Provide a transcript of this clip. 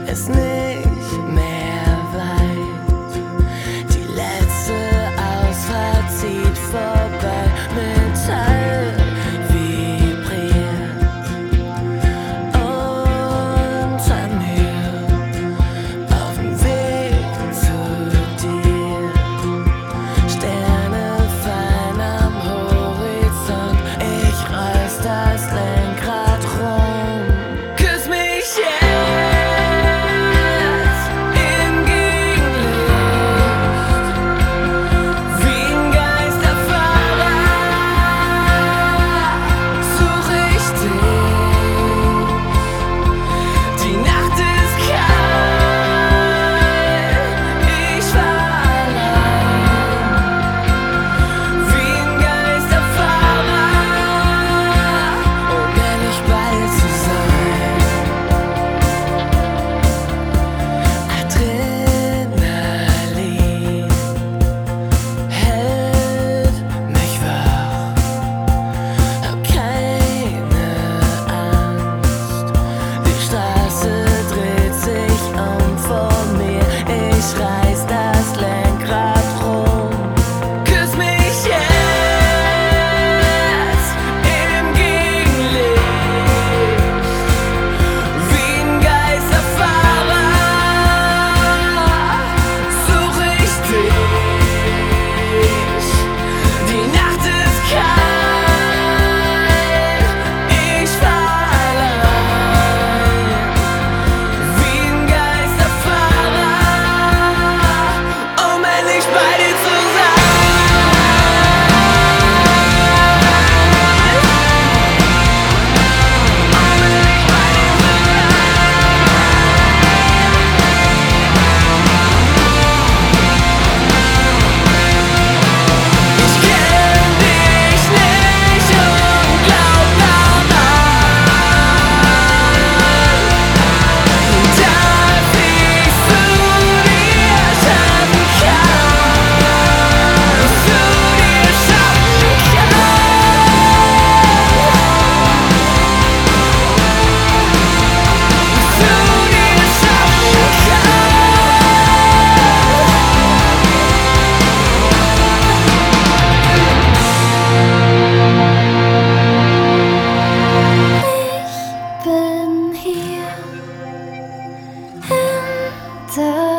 es nicht mehr weit. Die letzte Ausfahrt zieht vorbei, Metall vibriert unter mir auf dem Weg zu dir. Sterne fallen am Horizont, ich reiß das Lenkrad rum. Küss mich jetzt im Gegenlicht, wie ein Geisterfahrer such ich dich. Die Nacht ist kalt, ich war allein, wie ein Geisterfahrer, unendlich bei dir zu sein. Adrenalin hält mich wach, hab keine Angst. Die Straße dreht sich vor mir, ich reiß das Lenkrad rum. Küss mich jetzt im Gegenlicht, wie ein Geisterfahrer such ich dich. Die Nacht ist kalt, ich war allein, wie ein Geisterfahrer, unendlich bei dir zu sein. Unendlich bei dir zu Ich kenn dich nicht und glaub daran, dass ich zu dir schaffen kann, zu dir schaffen Ich bin hier hinter